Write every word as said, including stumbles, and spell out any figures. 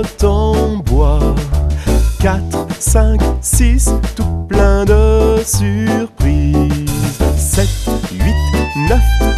grotte en bois. Quatre, cinq, six, tout plein de surprises. Sept, huit, neuf,